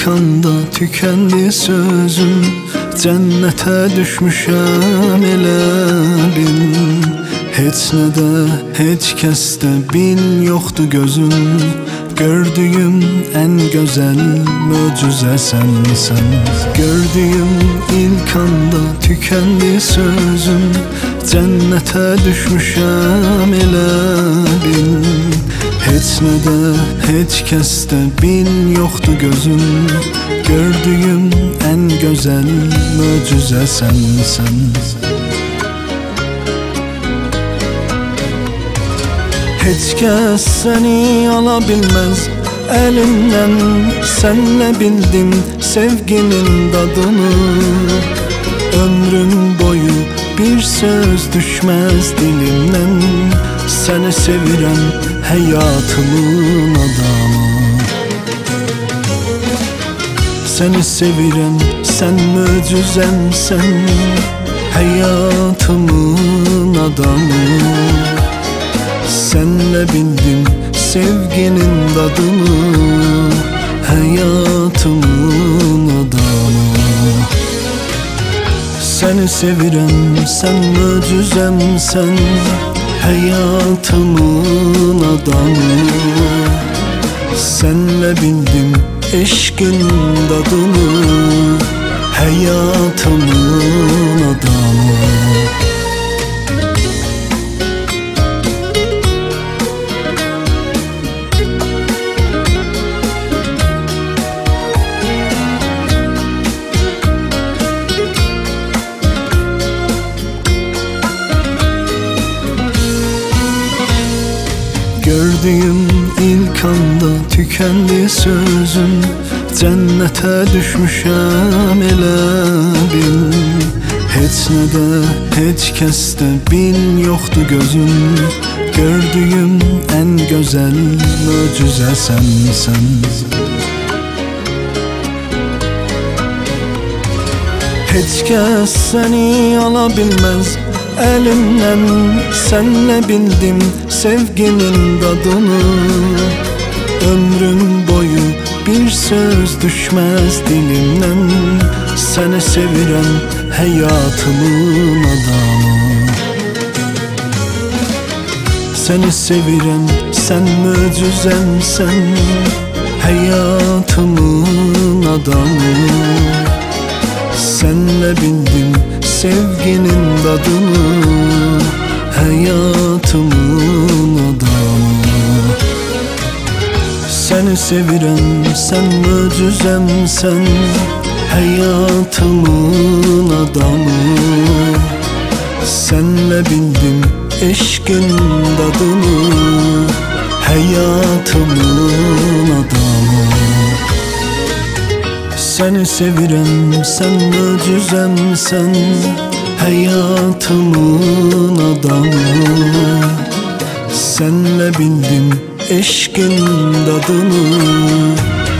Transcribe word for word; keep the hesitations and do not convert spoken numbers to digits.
ilk anda tükendi sözüm. Cennete düşmüşəm elə bil. Heç nədə, heç kəsdə bil yoxdur gözüm. Gördüyüm en güzel möcüze sensin. Gördüyüm ilk anda tükendi sözüm. Cennete düşmüşəm elə bil. Heç nədə, heç kəsdə bil yoxdur gözüm. Gördüyüm en güzel möcüze sensin. Heç kəs səni ala bilməz əlimdən. Sənlə bildim sevginin dadını. Ömrüm boyu bir söz düşməz dilimdən. Səni sevirəm həyatımın adamı. Səni sevirəm, sən möcüzəmsən, həyatımın adamı. Senle bildim sevginin dadını, hayatımın adamı. Seni sevirəm, sen möcüzəmsən, hayatımın adamı. Senle bildim eşkin dadını, hayatımın adamı. Gördüğüm ilk anda tükendi sözüm. Cennete düşmüşəm elə bil. Heç nədə, heç kəsdə bil yoxdur gözüm. Gördüyüm en güzel möcüze sensin. Heç kəs səni ala bilməz əlimdən. Senle bildim sevginin dadını. Ömrüm boyu bir söz düşmez dilimden. Seni sevirəm həyatımın adamı. Seni sevirəm, sen möcüzəmsən, həyatımın adamı. Senle bildim sevginin dadını, hayatımın adamı. Seni sevirəm, sen möcüzəmsən, hayatımın adamı. Senle bildim eşkin dadını, hayatımın adamı. Seni sevirəm, sen möcüzəmsən, hayatımın adamı. Senle bildim eşkin dadını,